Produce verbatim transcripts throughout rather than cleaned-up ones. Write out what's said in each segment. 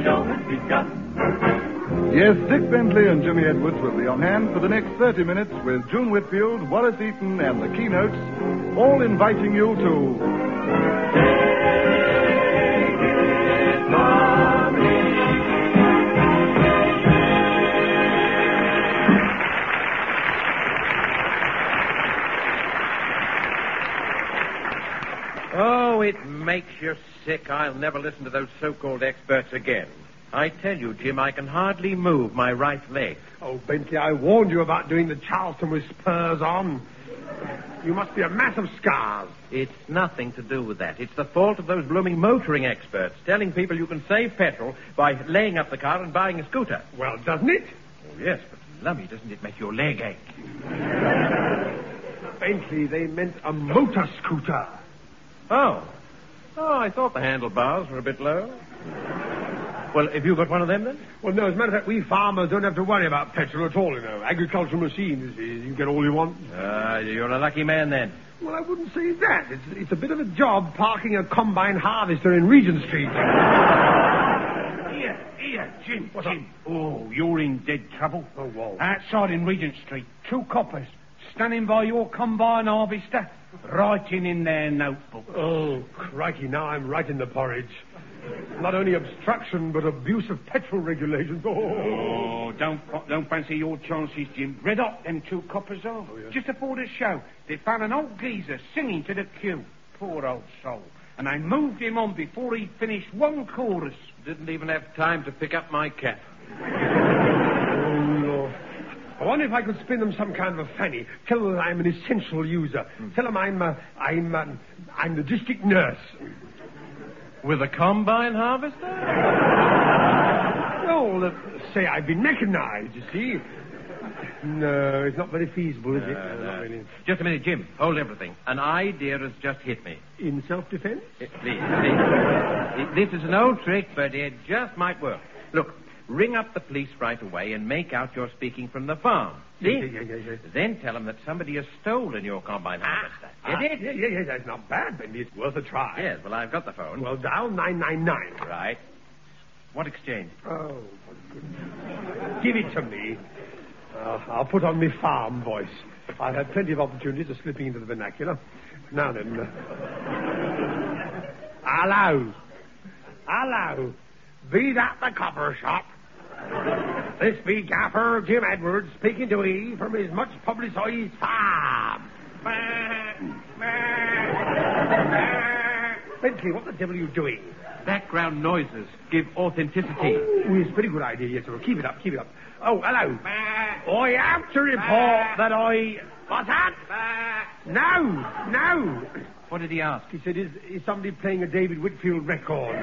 show has begun. Yes, Dick Bentley and Jimmy Edwards will be on hand for the next thirty minutes with June Whitfield, Wallace Eaton, and the keynotes, all inviting you to... Oh, it makes you sick. I'll never listen to those so-called experts again. I tell you, Jim, I can hardly move my right leg. Oh, Bentley, I warned you about doing the Charleston with spurs on. You must be a mass of scars. It's nothing to do with that. It's the fault of those blooming motoring experts, telling people you can save petrol by laying up the car and buying a scooter. Well, doesn't it? Oh, yes, but lummy, doesn't it make your leg ache? Bentley, they meant a motor scooter. Oh. Oh, I thought the handlebars were a bit low. Well, have you got one of them, then? Well, no, as a matter of fact, we farmers don't have to worry about petrol at all, you know. Agricultural machines, you can get all you want. Ah, uh, you're a lucky man, then. Well, I wouldn't say that. It's, it's a bit of a job parking a combine harvester in Regent Street. Here, here, Jim, What's Jim. Up? Oh, you're in dead trouble. Oh, whoa. Outside in Regent Street, two coppers standing by your combine harvester, writing in their notebook. Oh, crikey, now I'm right in the porridge. Not only obstruction, but abuse of petrol regulations. Oh, oh don't don't fancy your chances, Jim. Red hot, them two coppers are. Oh, yeah. Just before the show, they found an old geezer singing to the queue. Poor old soul. And they moved him on before he'd finished one chorus. Didn't even have time to pick up my cap. Oh, Lord. I wonder if I could spin them some kind of a fanny. Tell them I'm an essential user. Mm. Tell them I'm, uh, I'm, uh, I'm the district nurse. With a combine harvester? No, uh, say I've been mechanized, you see. No, it's not very feasible, is uh, it? No, no. Really. Just a minute, Jim. Hold everything. An idea has just hit me. In self-defense? Uh, please, please. This is an old trick, but it just might work. Look, ring up the police right away and make out you're speaking from the farm. See? Yeah, yeah, yeah, yeah. Then tell them that somebody has stolen your combine harvester. Ah, Get it? Yeah, yeah, yeah. That's not bad, Bendy. It's worth a try. Yes, well, I've got the phone. Well, dial nine nine nine. Right. What exchange? Oh, for goodness. Give it to me. Uh, I'll put on my farm voice. I've had plenty of opportunities of slipping into the vernacular. Now then. Uh... Hello. Hello. Be that the copper shop? This be Gaffer Jim Edwards speaking to ye from his much publicised farm. Bentley, what the devil are you doing? Background noises give authenticity. Oh, it's a pretty good idea, yes, sir. Keep it up, keep it up. Oh, hello. I have to report that I... What's that? No, no. What did he ask? He said, is, is somebody playing a David Whitfield record?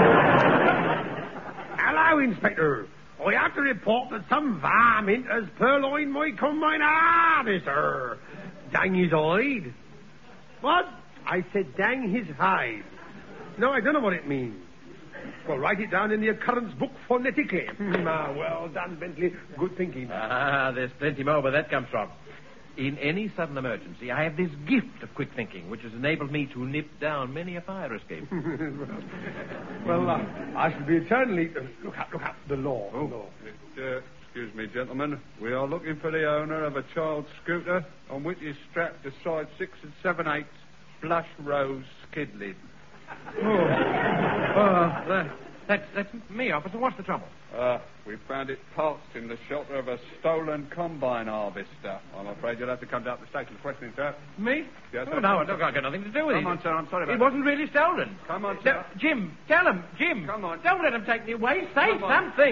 Hello, Inspector. I have to report that some varmint has purloined my combine harvester. Dang his hide. What? I said dang his hide. No, I don't know what it means. Well, write it down in the occurrence book phonetically. Ah, well done, Bentley. Good thinking. Ah, there's plenty more where that comes from. In any sudden emergency, I have this gift of quick thinking, which has enabled me to nip down many a fire escape. Well, uh, I shall be eternally... Uh, look out, look out. The law. Oh, the law. Uh, excuse me, gentlemen. We are looking for the owner of a child scooter on which is strapped a size six and seven eighths blush rose skid lid. Oh, uh, that, that's, that's me, officer. What's the trouble? Uh, we found it parked in the shelter of a stolen combine harvester. I'm afraid you'll have to come down to the station to question it, sir. Me? Yes, oh, sir. no, look, I've got nothing to do with it. Come on, sir, I'm sorry about It that. wasn't really stolen. Come on, sir. No, Jim, tell him, Jim. Come on. Don't let him take me away. Say Come on. something.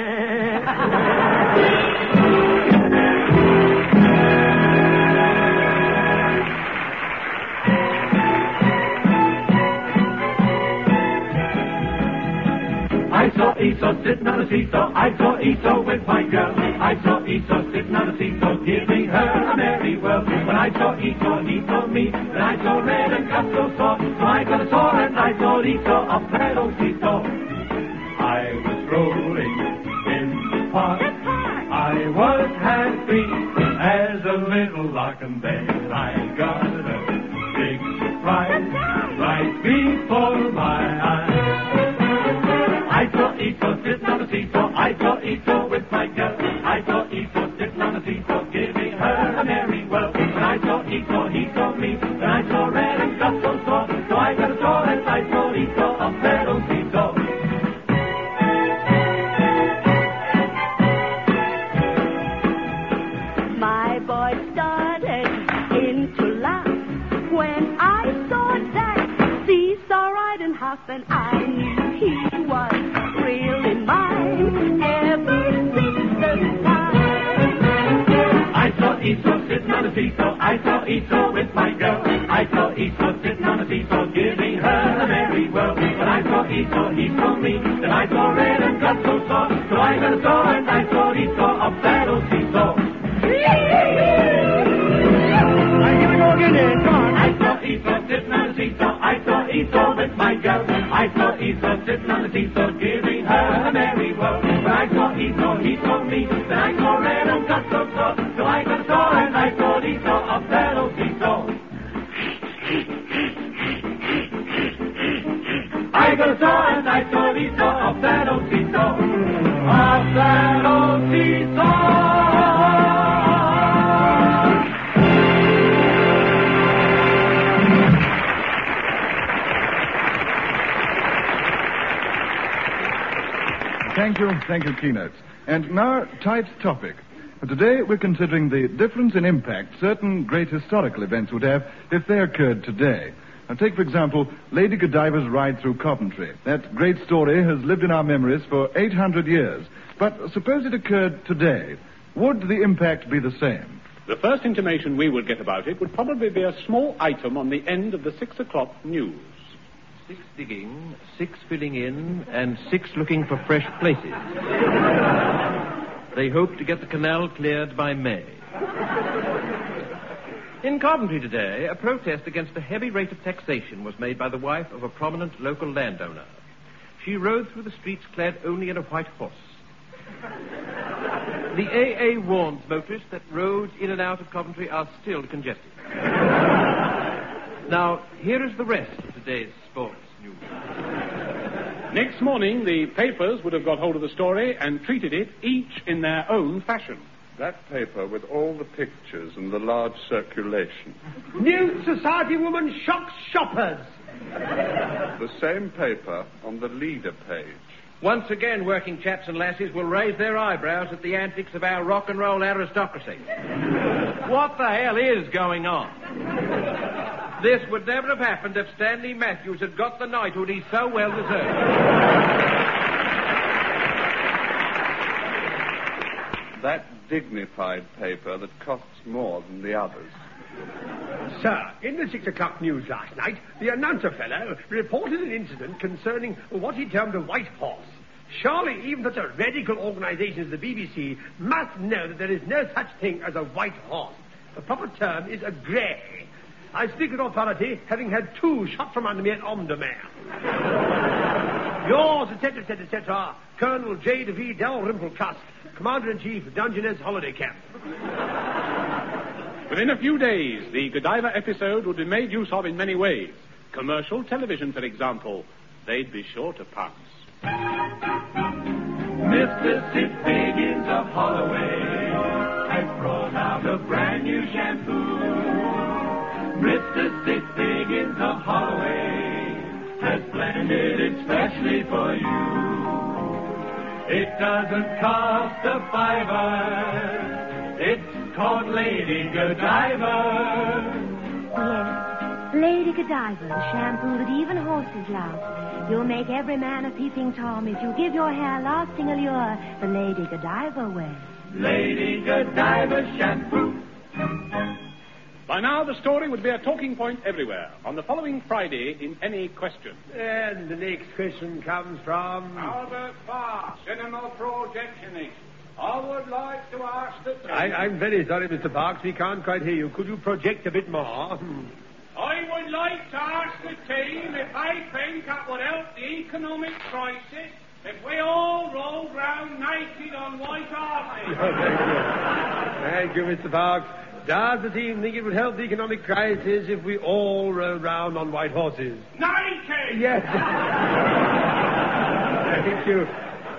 I saw Esau sitting on a seesaw. I saw Esau with my girl. I saw Esau sitting on a seesaw, giving her a merry whirl. When I saw Esau, he saw me. Then I saw red and got so sore. So I got a sore and I saw Esau up that old seesaw. I was rolling in the park. I was happy as a little lark, and then I got a big surprise right before my eyes. I saw Ito sitting on a seesaw. I saw Ito with my girl. I saw Ito sitting on a seesaw, giving her a merry whirl. When I saw Ito, he saw me. Then I saw red and got so sore. So I got a sore and I saw Ito up that old seesaw. My boy started into laugh when I saw that seesaw riding half, and I knew he was really mine ever since the time. I saw Ito sitting on a seesaw. I saw Ito with my girl. I saw Ito sitting on a seesaw, giving her a merry whirl. When I saw Ito, he saw me. Then I saw red and got so sore. So I got a sore and I saw Ito up that old seesaw. I'm gonna go again here. Come on. I saw Ito sitting on a seesaw. I saw Ito with my girl. I saw Ito sitting on a seesaw, giving her a merry whirl. When I saw Ito, he saw me. Then I saw red and got so sore. So I got a sore and I saw Ito up that old seesaw. I got a sore and I saw Ito up that old seesaw. Up that old seesaw. Thank you, thank you, Keynotes. And now, tonight's topic. Today, we're considering the difference in impact certain great historical events would have if they occurred today. Now, take, for example, Lady Godiva's ride through Coventry. That great story has lived in our memories for eight hundred years. But suppose it occurred today. Would the impact be the same? The first intimation we would get about it would probably be a small item on the end of the six o'clock news. Six digging, six filling in, and six looking for fresh places. They hope to get the canal cleared by May. In Coventry today, a protest against a heavy rate of taxation was made by the wife of a prominent local landowner. She rode through the streets clad only in a white horse. The A A warns motorists that roads in and out of Coventry are still congested. Now, here is the rest of today's sports news. Next morning, the papers would have got hold of the story and treated it each in their own fashion. That paper with all the pictures and the large circulation. New Society woman shocks shoppers. The same paper on the leader page. Once again, working chaps and lassies will raise their eyebrows at the antics of our rock and roll aristocracy. What the hell is going on? This would never have happened if Stanley Matthews had got the knighthood he so well deserved. That dignified paper that costs more than the others. Sir, in the six o'clock news last night, the announcer fellow reported an incident concerning what he termed a white horse. Surely even such a radical organization as the B B C must know that there is no such thing as a white horse. The proper term is a grey. I speak with authority, having had two shot from under me at Omdurman. Yours, et cetera, et cetera, et cetera, Colonel J. V. Dalrymple Cusk, Commander-in-Chief, Dungeness Holiday Camp. Within a few days, the Godiva episode would be made use of in many ways. Commercial television, for example. They'd be sure to pass. Mister Sid Biggins of Holloway has brought out a brand new shampoo. Mister Sid Biggins of Holloway has blended it specially for you. It doesn't cost a fiver. It's called Lady Godiva. Yes, Lady Godiva, the shampoo that even horses love. You'll make every man a peeping Tom if you give your hair lasting allure the Lady Godiva way. Lady Godiva shampoo. By now, the story would be a talking point everywhere. On the following Friday, in Any Question. And the next question comes from... Albert Barr, cinema projectionist. I would like to ask the... I, I'm very sorry, Mister Parks. We can't quite hear you. Could you project a bit more? I would like to ask the team if they think that would help the economic crisis if we all rolled round naked on white horses. Thank you, Mister Parks. Does the team think it would help the economic crisis if we all rode round on white horses? Naked! Yes. Thank you.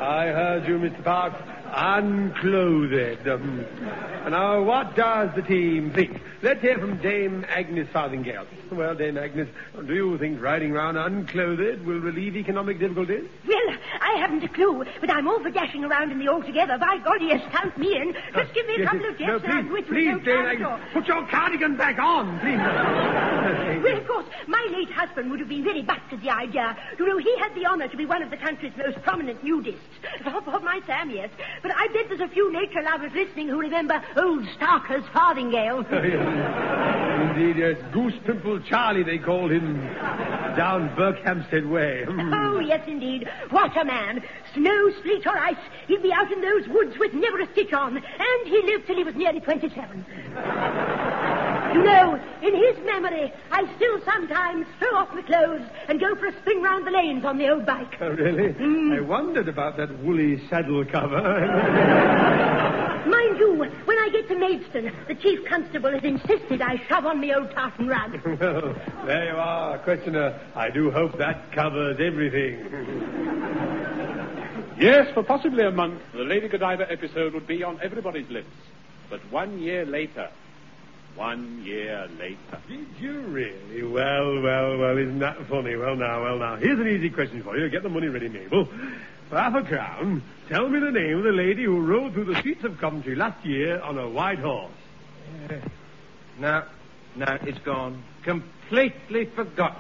I heard you, Mister Parks. Unclothed. Um, now, what does the team think? Let's hear from Dame Agnes Farthingale. Well, Dame Agnes, do you think riding round unclothed will relieve economic difficulties? Well, I haven't a clue, but I'm all for dashing around in the altogether. By golly, yes, count me in. Just give me a yes, couple yes. of jets No, and I'm please, with please, you. Dame Agnes, put your cardigan back on, please. Well, of course, my late husband would have been very bucked at the idea. You know, he had the honor to be one of the country's most prominent nudists. Oh, for my Sam, yes. But I bet there's a few nature lovers listening who remember old Starker's Farthingale. Indeed, yes. Goose Pimple Charlie, they called him, down Berkhamsted Way. Oh, yes, indeed. What a man. Snow, sleet, or ice, he'd be out in those woods with never a stitch on. And he lived till he was nearly twenty-seven. You know, in his memory, I still sometimes throw off my clothes and go for a spin round the lanes on the old bike. Oh, really? Mm. I wondered about that woolly saddle cover. Mind you, when I get to Maidstone, the chief constable has insisted I shove on my old tartan rug. Well, there you are, questioner. I do hope that covers everything. Yes, for possibly a month, the Lady Godiva episode would be on everybody's lips. But one year later... One year later. Did you really? Well, well, well, isn't that funny? Well, now, well, now. Here's an easy question for you. Get the money ready, Mabel. For half a crown, tell me the name of the lady who rode through the streets of Coventry last year on a white horse. Uh, no, no, it's gone. Completely forgotten.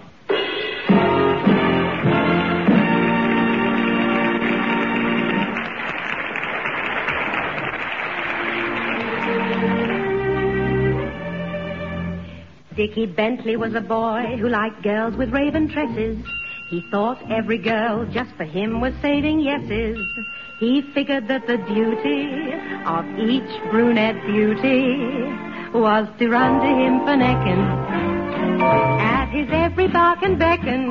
Dickie Bentley was a boy who liked girls with raven tresses. He thought every girl just for him was saving yeses. He figured that the duty of each brunette beauty was to run to him for necking. At his every bark and beckon,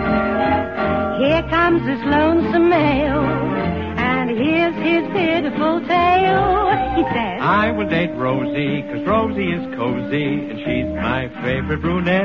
here comes this lonesome male, and here's his pitiful tale. He says, I will date Rosie, 'cause Rosie is cozy, and she's my favorite brunette.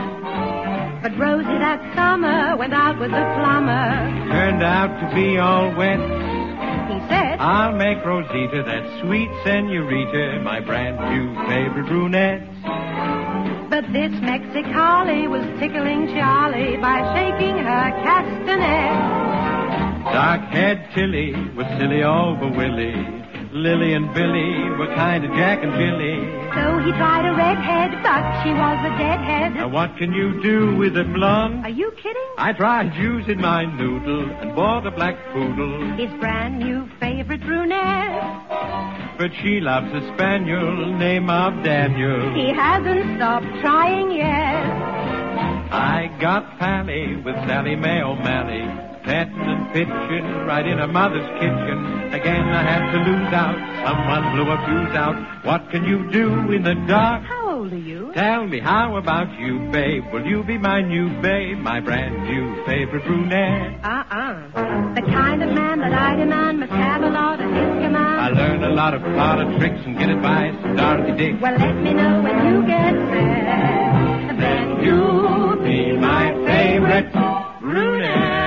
But Rosie that summer went out with a plumber. Turned out to be all wet. He said, I'll make Rosita, that sweet senorita, my brand new favorite brunette. but this Mexicali was tickling Charlie by shaking her castanet. Dark-haired Tilly was silly over Willie. Lily and Billy were kind of Jack and Billy. So he tried a redhead, but she was a deadhead. Now what can you do with a blonde? Are you kidding? I tried using my noodle and bought a black poodle. His brand new favorite brunette. But she loves a spaniel named of Daniel. He hasn't stopped trying yet. I got pally with Sally Mae O'Malley, petting and pitching right in her mother's kitchen. Again I had to lose out. Someone blew a fuse out. What can you do in the dark? How old are you? Tell me, how about you, babe? Will you be my new babe, my brand new favorite brunette? Uh-uh. The kind of man that I demand must have a lot at his command. I learned a lot of parlor tricks and get advice from Dorothy Dick. Well, let me know when you get there. Then you'll be my favorite brunette.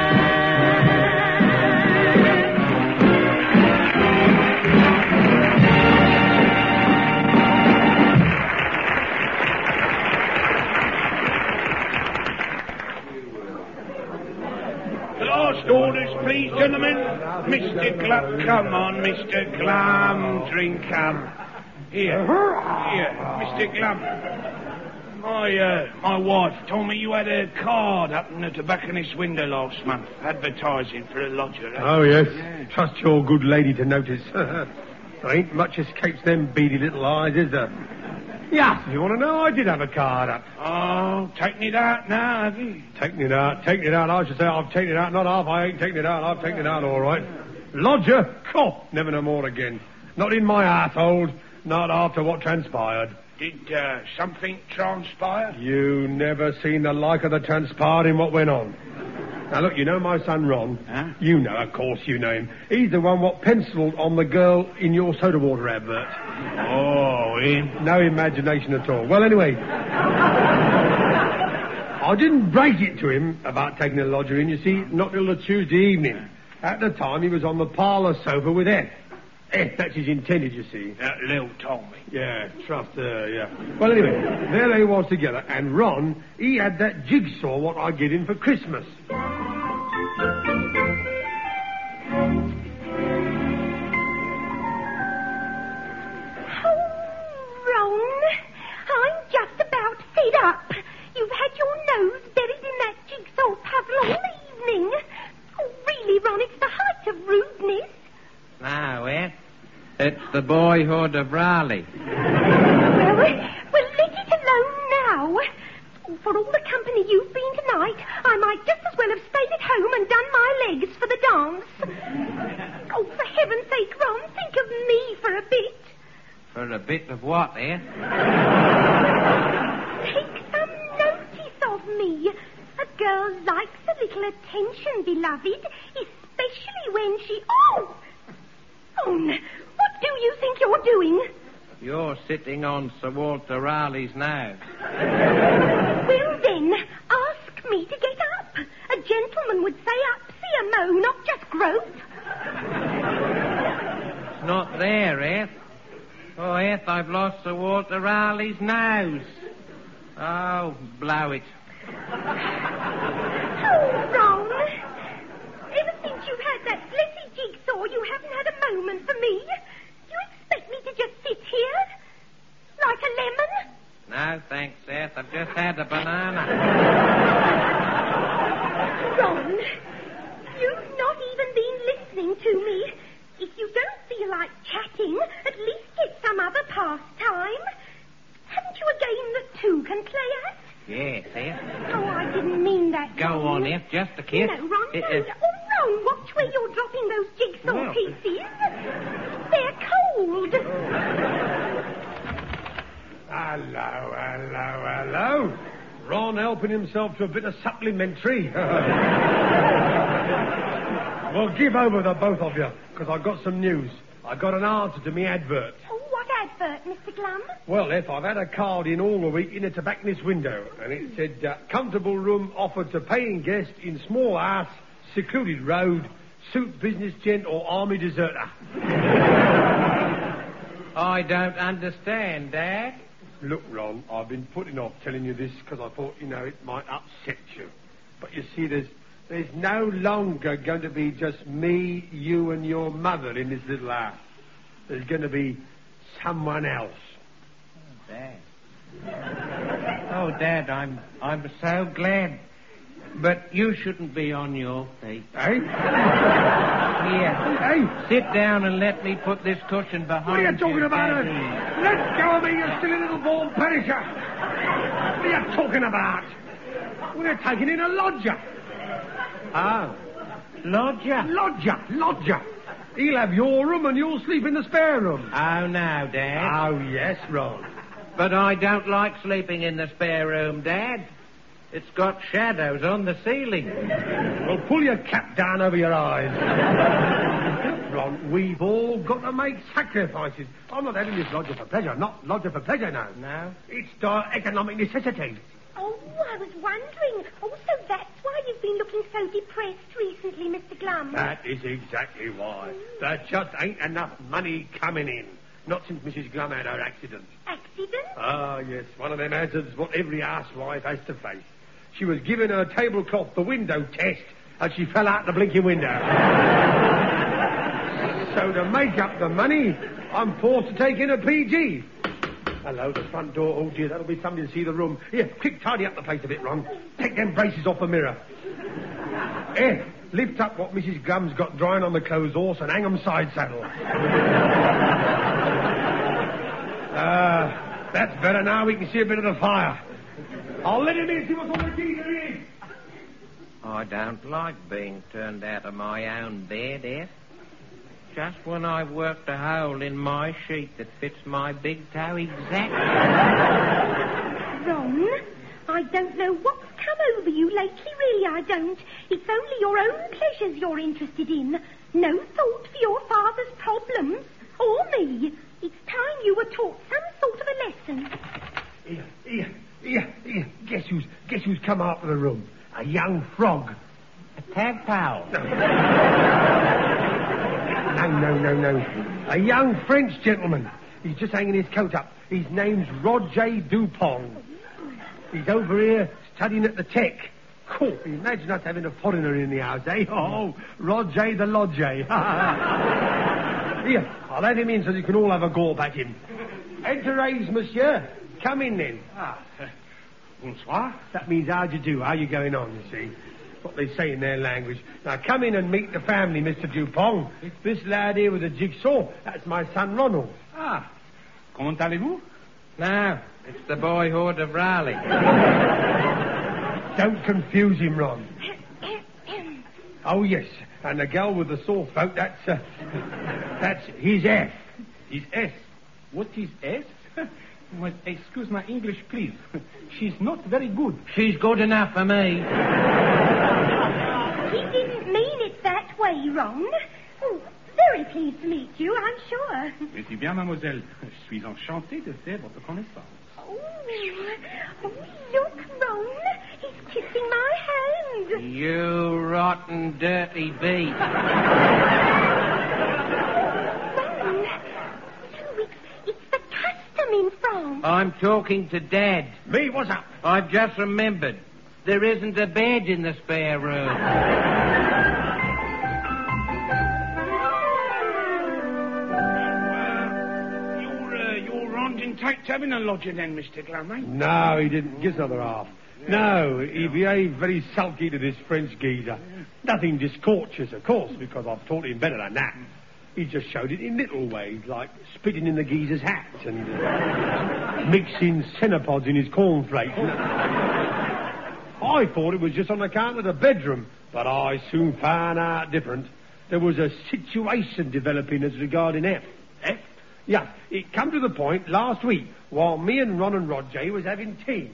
Last orders, please, gentlemen. Mister Glum, come on, Mister Glum, drink up. Here, here, Mister Glum. My, uh, my wife told me you had a card up in the tobacconist's window last month, advertising for a lodger. Eh? Oh, yes. Yeah. Trust your good lady to notice. There ain't much escapes them beady little eyes, is there? Yes, if you want to know, I did have a card up. Oh, taking it out now, have you? Taking it out, taking it out. I should say I've taken it out, not half. I ain't taking it out. I've taken it out, all right. Lodger? Cough. Never no more again. Not in my household. Not after what transpired. Did uh, something transpire? You never seen the like of the transpiring what went on. Now, look, you know my son Ron? Huh? You know, of course you know him. He's the one what penciled on the girl in your soda water advert. Oh, him? No imagination at all. Well, anyway, I didn't break it to him about taking a lodger in, you see, not till the Tuesday evening. At the time, he was on the parlour sofa with F. F, that's his intended, you see. Uh, Lil told me. Yeah, trust her, yeah. Well, anyway, there they was together, and Ron, he had that jigsaw what I get him for Christmas. Up. You've had your nose buried in that jigsaw puzzle all evening. Oh, really, Ron, it's the height of rudeness. No, eh? It's the boyhood of Raleigh. Well, well, let it alone now. For all the company you've been tonight, I might just as well have stayed at home and done my legs for the dance. Oh, for heaven's sake, Ron, think of me for a bit. For a bit of what, eh? Take some notice of me. A girl likes a little attention, beloved, especially when she... Oh! Oh, what do you think you're doing? You're sitting on Sir Walter Raleigh's nose. Well, then, ask me to get up. A gentleman would say upsy a mo, not just grope. It's not there, Eth. Oh, Eth, I've lost Sir Walter Raleigh's nose. Oh, blow it. Oh, Ron. Ever since you've had that blessed jigsaw, you haven't had a moment for me. You expect me to just sit here? Like a lemon? No, thanks, Seth. I've just had a banana. Ron, you've not even been listening to me. If you don't feel like chatting, at least get some other pastime. Haven't you a game that two can play at? Yes, Eth. Oh, I didn't mean that. Go Ron. on, Eth, just a kiss. No, Ron, It, no. uh, Oh, Ron, watch where you're dropping those jigsaw Well, pieces. They're cold. Hello, hello, hello. Ron helping himself to a bit of supplementary. Well, give over the both of you, because I've got some news. I got an answer to me advert. Oh, what advert, Mister Glum? Well, F, I've had a card in all the week in a tobacconist's window, and it said, uh, comfortable room offered to paying guest in small house, secluded road, suit business gent or army deserter. I don't understand, Dad. Look, Ron, I've been putting off telling you this because I thought, you know, it might upset you. But you see, there's there's no longer going to be just me, you, and your mother in this little house. There's going to be someone else. Oh, Dad. Oh, Dad, I'm I'm so glad. But you shouldn't be on your feet. Eh? Here. Hey! Sit down and let me put this cushion behind What are you talking about? Daddy. Let go of me, you silly little born perisher! What are you talking about? We're taking in a lodger. Oh. Lodger? Lodger, lodger. He'll have your room and you'll sleep in the spare room. Oh, no, Dad. Oh, yes, Ron. But I don't like sleeping in the spare room, Dad. It's got shadows on the ceiling. Well, pull your cap down over your eyes. Ron, we've all got to make sacrifices. I'm not having this lodger for pleasure. Not lodger for pleasure, no. No? It's dire economic necessity. Oh, I was wondering. Oh, so that's why you've been looking so depressed recently, Mister Glum. That is exactly why. There just ain't enough money coming in. Not since Missus Glum had her accident. Accident? Ah, yes. One of them hazards what every housewife has to face. She was giving her tablecloth the window test and she fell out the blinking window. So to make up the money, I'm forced to take in a P G. Hello, the front door. Oh, dear, that'll be somebody to see the room. Here, quick, tidy up the place a bit, Ron. Take them braces off the mirror. Eh, lift up what Missus Glum's got drying on the clothes horse and hang 'em side saddle. Ah, uh, that's better now. We can see a bit of the fire. I'll let him in, see what's on the geezer is. I don't like being turned out of my own bed, Eth. Just when I've worked a hole in my sheet that fits my big toe exactly. Ron, I don't know what's come over you lately, really, I don't. It's only your own pleasures you're interested in. No thought for your father's problems, or me. It's time you were taught some sort of a lesson. Here, here, here, here. Guess who's, guess who's come out of the room? A young frog. A tadpole. no, no. A young French gentleman. He's just hanging his coat up. His name's Roger Dupont. He's over here studying at the Tech. Cool. Imagine us having a foreigner in the house, eh? Oh, Roger the Lodger. Here, I'll let him in so you can all have a go back him. Enterez, monsieur. Come in, then. Ah, uh, bonsoir. That means how do you do? How you going on, you see? What they say in their language. Now, come in and meet the family, Mister Dupont. This lad here with the jigsaw, that's my son Ronald. Ah, comment allez-vous? No, it's the boyhood of Raleigh. Don't confuse him, Ron. Oh, yes. And the girl with the sore throat, that's, uh, that's his F. His S. What is S? Well, excuse my English, please. She's not very good. She's good enough for me. He didn't mean it that way, Ron. Oh, very pleased to meet you, I'm sure. C'est bien, mademoiselle. Je suis enchanté de faire votre connaissance. Oh, oh, look, Ron. He's kissing my hand. You rotten, dirty beast. Ron, so it's, it's the custom in France. I'm talking to Dad. Me, what's up? I've just remembered. There isn't a bed in the spare room. Didn't take to having a lodger then, Mister Glum, eh? No, he didn't. Give us another half. No, he behaved very sulky to this French geezer. Nothing discourteous, of course, because I've taught him better than that. He just showed it in little ways, like spitting in the geezer's hat and uh, mixing cenopods in his cornflakes. I thought it was just on account of the bedroom, but I soon found out different. There was a situation developing as regarding F. F? Yeah, it come to the point last week while me and Ron and Roger was having tea.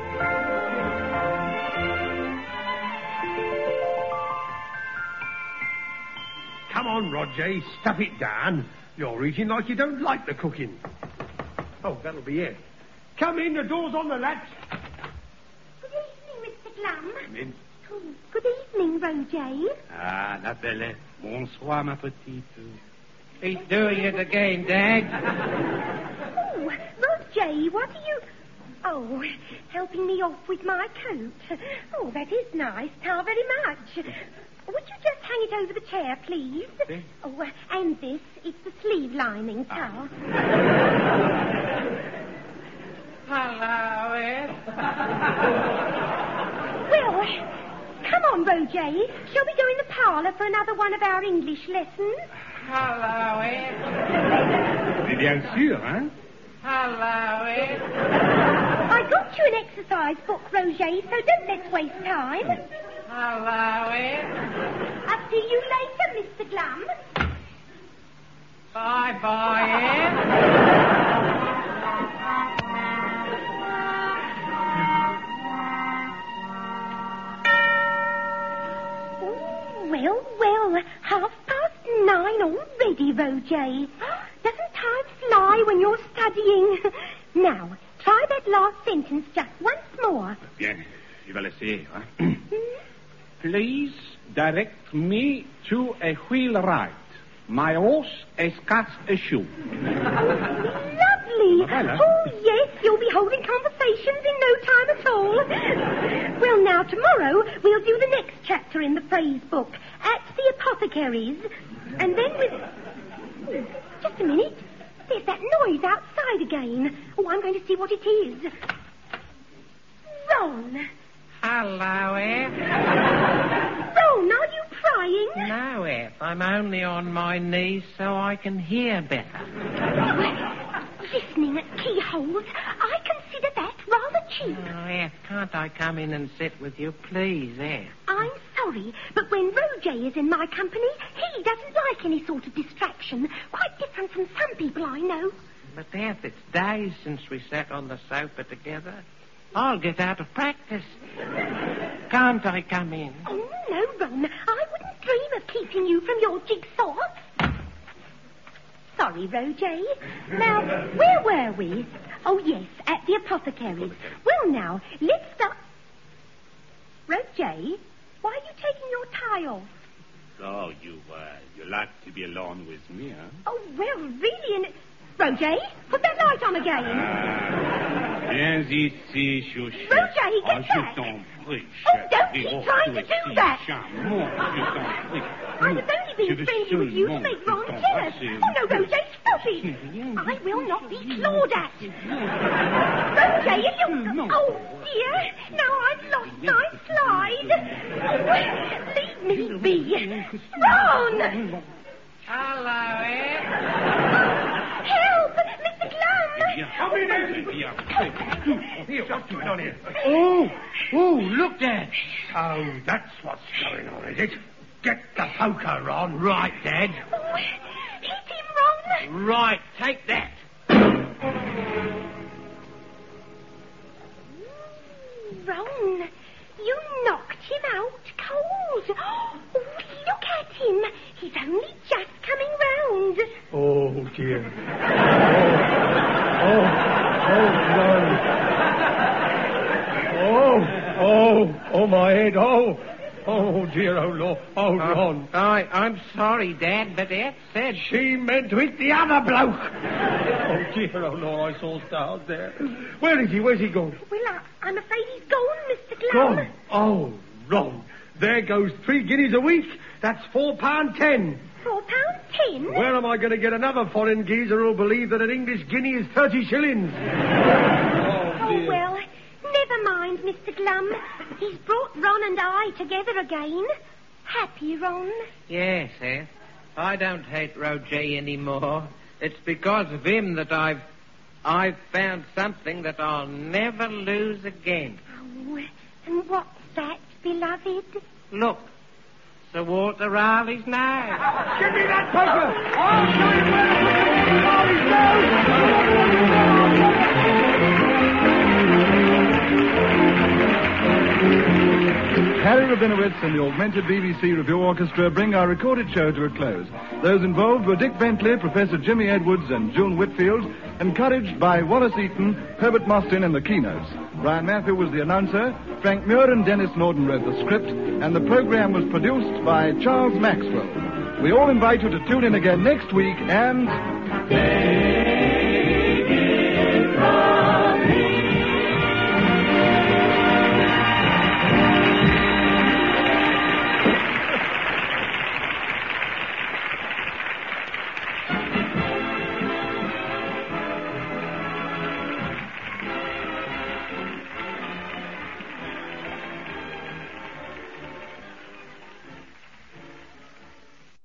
Come on, Roger, stuff it down. You're eating like you don't like the cooking. Oh, that'll be it. Come in, the door's on the latch. Good evening, Mister Glum. Come in. Oh, good evening, Roger. Ah, la belle. Bonsoir, ma petite. He's doing it again, Dad. Oh, Roger, what are you... Oh, helping me off with my coat. Oh, that is nice. How very much. Would you just hang it over the chair, please? Okay. Oh, uh, and this. It's the sleeve lining, towel. Hello, Ed. Well, come on, Roger. Shall we go in the parlour for another one of our English lessons? Hello, Ed. Mais bien sûr, hein? Hello, Ed. I got you an exercise book, Roger, so don't let's waste time. Hello, Ed. I'll see you later, Mister Glum. Bye-bye, Ed. Well, well, half past nine already, Roger. Doesn't time fly when you're studying? Now, try that last sentence just once more. Bien, je vais l'essayer, hein? Please direct me to a wheelwright. My horse has cast a shoe. Lovely. Oh, yes, you'll be holding conversations in no time at all. Well, now, tomorrow we'll do the next chapter in the phrase book, at the apothecary's. And then with... Just a minute. There's that noise outside again. Oh, I'm going to see what it is. Ron. Hello, Ed. Ron, are you crying? No, Ed. I'm only on my knees so I can hear better. Listening at keyholes, I consider that rather cheap. Oh, Ed, can't I come in and sit with you, please, Ed? I'm sorry, but when Roger is in my company, he doesn't like any sort of distraction. Quite different from some people I know. But, Ed, it's days since we sat on the sofa together. I'll get out of practice. Can't I come in? Oh, no, Ron. I wouldn't dream of keeping you from your jigsaw. Sorry, Roger. Now, where were we? Oh, yes, at the apothecary's. Well, now, let's start... Roger, why are you taking your tie off? Oh, you, uh, you You'd like to be alone with me, huh? Oh, well, really, and... Roger, put that light on again. Ah, viens ici, chouchou. Roger, he gets oh, back. Je t'en prie, Oh, don't keep chérie. trying to do that. Charmant, je t'en prie. I'd have only been friendly with you to make Ron jealous. Oh, no, Roger, stop it. I will not be clawed at. Roger, you... Oh, dear. Now I've lost my slide. Oh, leave me be. Ron! Hello, Ed. Help! Mister Glum! Come in, Ed. Here, what's going on here? Oh, oh, look, Dad. Oh, that's what's going on, is it? Get the poker, Ron. Right, Dad. Oh, hit him, Ron. Right, take that. Ron, you knocked him out cold. Oh, look at him. He's only just coming round. Oh, dear. Oh, oh, oh, no. Oh, oh, oh, my head. Oh, oh, dear, oh, Lord. Oh, Ron. I, I'm sorry, Dad, but Ed said... She meant to hit the other bloke. Oh, dear, oh, Lord, I saw stars there. Where is he? Where's he gone? Well, I, I'm afraid he's gone, Mister Glum. Gone? Oh, Ron. There goes three guineas a week. That's four pound ten. Four pound ten? Where am I going to get another foreign geezer who'll believe that an English guinea is thirty shillings? Oh, oh, well, never mind, Mister Glum. He's brought Ron and I together again. Happy, Ron? Yes, Ed. I don't hate Roger anymore. It's because of him that I've... I've found something that I'll never lose again. Oh, and what's that, beloved? Look. Sir Walter Raleigh's nose. Give me that poker! I'll show you where to put Harry Rabinowitz and the Augmented B B C Review Orchestra bring our recorded show to a close. Those involved were Dick Bentley, Professor Jimmy Edwards, and June Whitfield, encouraged by Wallace Eaton, Herbert Mostyn, and the keynotes. Brian Matthew was the announcer, Frank Muir and Dennis Norden wrote the script, and the program was produced by Charles Maxwell. We all invite you to tune in again next week and...